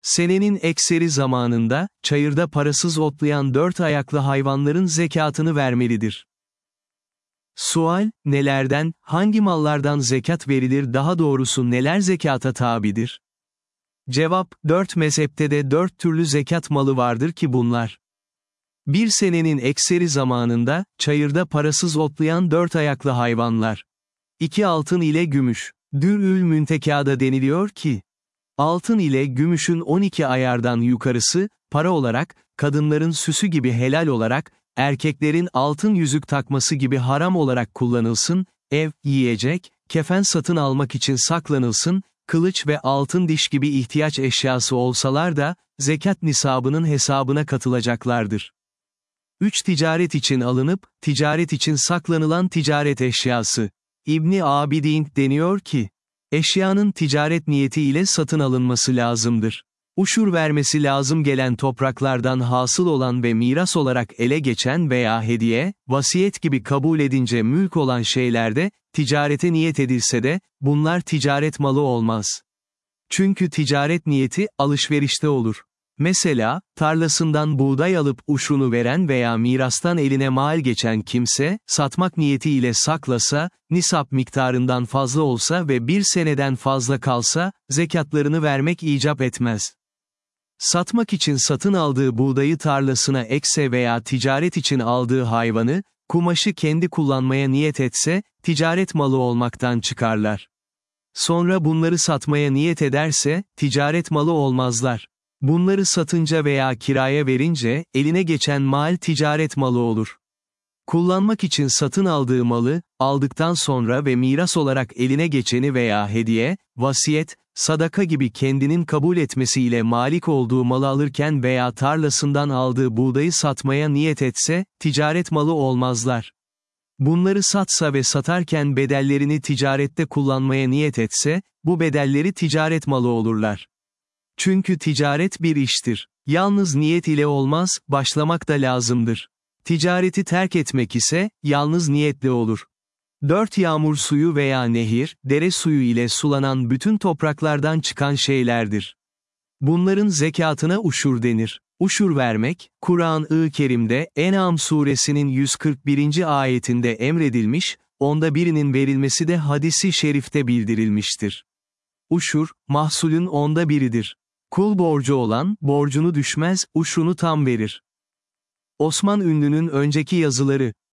Senenin ekseri zamanında, çayırda parasız otlayan dört ayaklı hayvanların zekatını vermelidir. Sual, nelerden, hangi mallardan zekat verilir, daha doğrusu neler zekata tabidir? Cevap, 4 mezhepte de 4 türlü zekat malı vardır ki bunlar. Bir senenin ekseri zamanında, çayırda parasız otlayan 4 ayaklı hayvanlar. 2 altın ile gümüş. Dür'ül Müntekâ'da deniliyor ki, altın ile gümüşün 12 ayardan yukarısı, para olarak, kadınların süsü gibi helal olarak, erkeklerin altın yüzük takması gibi haram olarak kullanılsın, ev, yiyecek, kefen satın almak için saklanılsın, kılıç ve altın diş gibi ihtiyaç eşyası olsalar da, zekat nisabının hesabına katılacaklardır. 3 ticaret için alınıp, ticaret için saklanılan ticaret eşyası. İbni Abidin deniyor ki, eşyanın ticaret niyeti ile satın alınması lazımdır. Uşur vermesi lazım gelen topraklardan hasıl olan ve miras olarak ele geçen veya hediye, vasiyet gibi kabul edince mülk olan şeylerde, ticarete niyet edilse de, bunlar ticaret malı olmaz. Çünkü ticaret niyeti, alışverişte olur. Mesela, tarlasından buğday alıp uşrunu veren veya mirastan eline mal geçen kimse, satmak niyetiyle saklasa, nisap miktarından fazla olsa ve bir seneden fazla kalsa, zekatlarını vermek icap etmez. Satmak için satın aldığı buğdayı tarlasına ekse veya ticaret için aldığı hayvanı, kumaşı kendi kullanmaya niyet etse, ticaret malı olmaktan çıkarlar. Sonra bunları satmaya niyet ederse, ticaret malı olmazlar. Bunları satınca veya kiraya verince, eline geçen mal ticaret malı olur. Kullanmak için satın aldığı malı, aldıktan sonra ve miras olarak eline geçeni veya hediye, vasiyet, sadaka gibi kendinin kabul etmesiyle malik olduğu malı alırken veya tarlasından aldığı buğdayı satmaya niyet etse, ticaret malı olmazlar. Bunları satsa ve satarken bedellerini ticarette kullanmaya niyet etse, bu bedelleri ticaret malı olurlar. Çünkü ticaret bir iştir. Yalnız niyet ile olmaz, başlamak da lazımdır. Ticareti terk etmek ise, yalnız niyetle olur. 4 yağmur suyu veya nehir, dere suyu ile sulanan bütün topraklardan çıkan şeylerdir. Bunların zekatına uşur denir. Uşur vermek, Kur'an-ı Kerim'de, En'am suresinin 141. ayetinde emredilmiş, onda birinin verilmesi de hadisi şerifte bildirilmiştir. Uşur, mahsulün onda biridir. Kul borcu olan, borcunu düşmez, uşrunu tam verir. Osman Ünlü'nün önceki yazıları,